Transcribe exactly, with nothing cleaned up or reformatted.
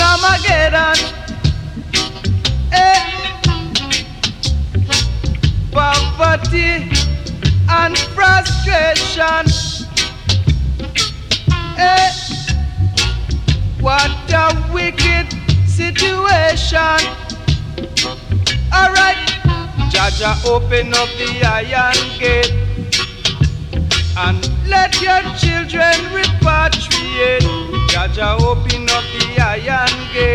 Armageddon. Eh, poverty and frustration. Eh, what a wicked situation. Alright, Jaja, open up the iron gate and let your children repatriate. Jaja, open up the iron gate.